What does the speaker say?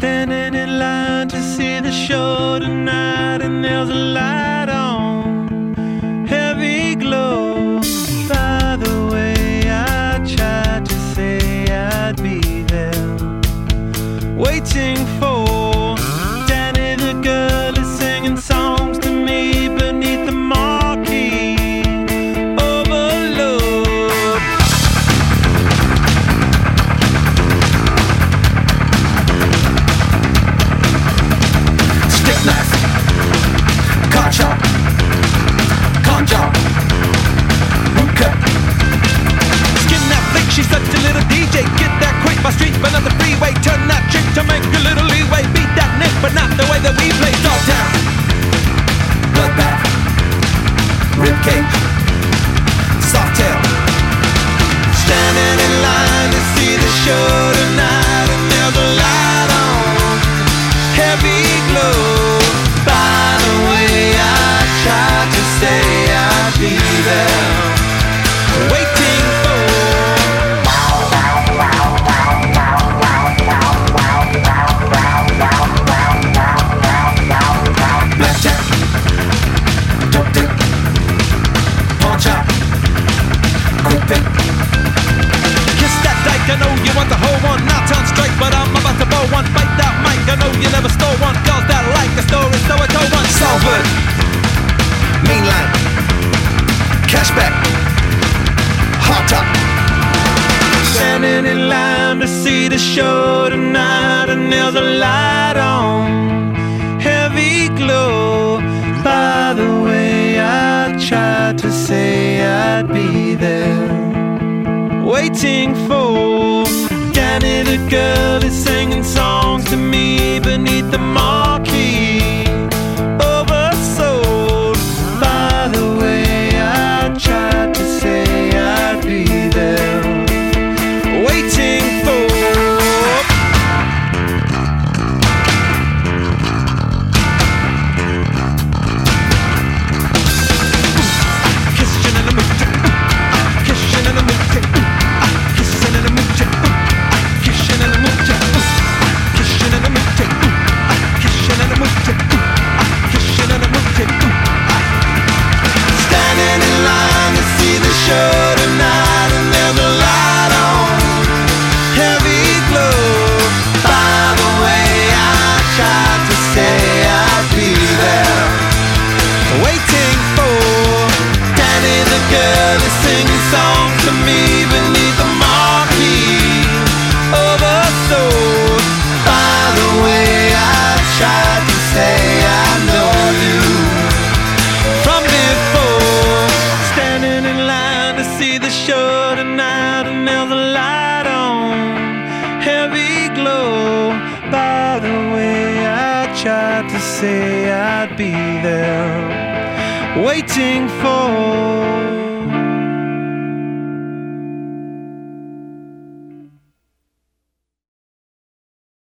Standing in line to see the show tonight, and there's a light on, heavy glow. By the way, I tried to say I'd be there, waiting for Danny the girl is singing songs to me beneath the marquee. Overload. Stick knife, car chop, con job, root cut. Skin that flick, she's such a little DJ. Get that quick, my street, but not the freeway. Turn that trick to make a little leeway. Beat that nick, but not the way that we play. Dogtown, bloodbath, ribcage, soft tail. Standing in line to see the show tonight, and there's a light on, heavy glow. By the way, I tried to say I'd be there, waiting for blackjack, dope dick, pawn chop, quick pick. Kiss that dyke, I know you want the whole one. Not on strike, but I'm about to blow one. Bite that mic, I know you never stole one. Girls that like a story, so I told one. Salford, mean line, cashback, hot top. Standing in line to see the show tonight, and there's a light on, heavy glow. By the way, I tried to say I'd be there, waiting for Danny the girl is singing songs to me beneath the marquee. Oversold. By the way, I tried to say I'd be there, waiting for kissing in the mood, kissing in the mood, kissing in the mood, kissing in the mood, kissing in the mood, kissing in the mood, kissing in the mood. Standing in line to see the show tonight, and there's a light on, heavy glow. By the way, I tried to say I'd be there, waiting for Danny the girl is singing songs to me beneath the marquee. Oversold. By the way, I tried to say I know you from before. Standing in line to see the show tonight, and there's a light on, heavy glow. By the way, I tried to say I'd be there, waiting for